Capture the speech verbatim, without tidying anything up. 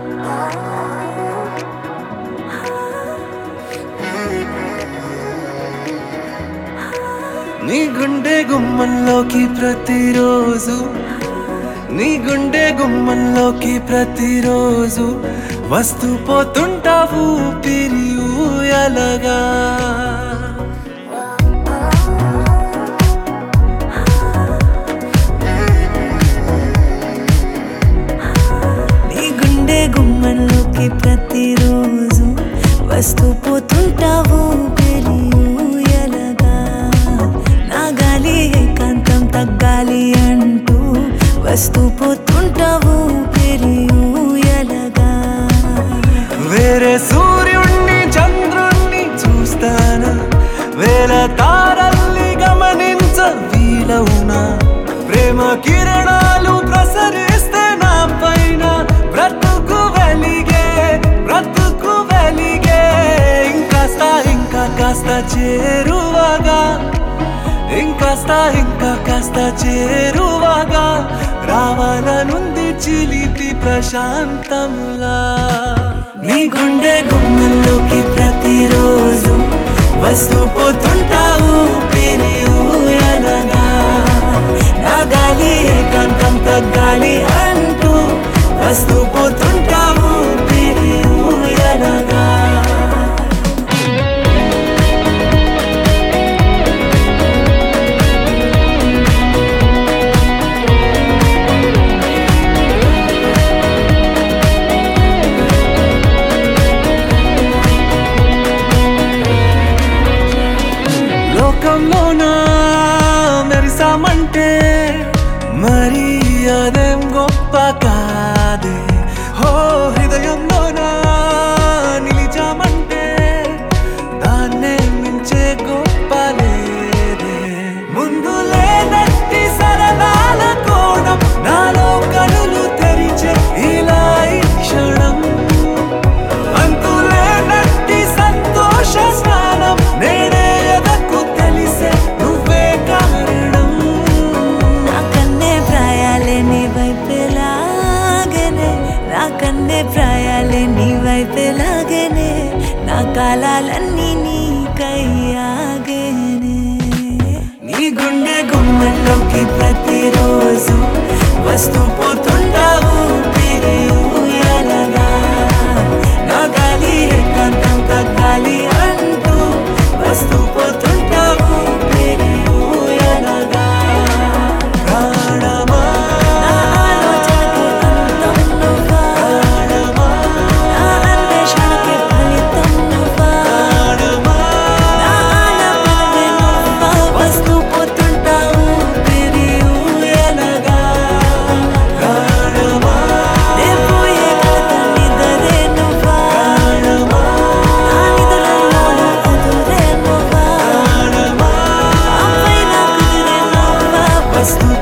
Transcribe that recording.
నీ గుండె గుమ్మంలోకి ప్రతిరోజు నీ గుండె గుమ్మంలోకి ప్రతిరోజు వస్తూ పోతుంటావు పిరి ఊయలగా. నీ గుండె గుమ్మంలోకి ప్రతిరోజు వస్తూ పోతుంటావు పిరి ఊయలగా. నా గాలి ఏకాంతం తగ్గాలి అంటూ వస్తూ పోతుంటావు పిరి ఊయలగా. వేరే సూర్యుణ్ణి చంద్రుణ్ణి చూస్తానా, వేల తారల్ని గమనించ వీలవునా? ప్రేమ కిరణాలు ప్రసరిస్తే నా పైన బ్రతుకు వెలిగే బ్రతుకు వెలిగే. ఇంకాస్త ఇంకా కాస్త చేరువగా, ఇంకాస్త ఇంకా కాస్త చేరువగా రావాలనుంది చిలిపి ప్రశాంతంలా. నీ గుండె గుమ్మంలోకి ప్రతిరోజు వస్తూ పోతుంటావు పిరి ఊయలగా. నా గాలి ఏకాంతం తగ్గాలి అంటూ వస్తూ పోతుంటావు పిరి ఊయలగా. లోకంలోనా మెరిసామంటే మరి అదేం గొప్ప కాదే. హో హృదయంలోనా నిలిచామంటే దాన్నే మించే గొప్ప లేదే. ముందు లేనట్టి సరదాల కోణం నాలో కనులు తెరిచే ఇలా ఈ క్షణం. అంతులేనట్టి సంతోష స్నానం నేనే కన్నే ప్రాయాలే నీ వైపెలాగేనే. నా కాలాలన్నీ నీకయ్యాగేనే. నీ గుండె గుమ్మంలోకి ప్రతిరోజు వస్తూ పోతుంటావు పిరి ఊయలగా. నా గాలి ఏకాంతం తగ్గాలి అంటూ వస్తూ పోతుంటావు పిరి ఊయలగా. ప్రాణమా వస్తూ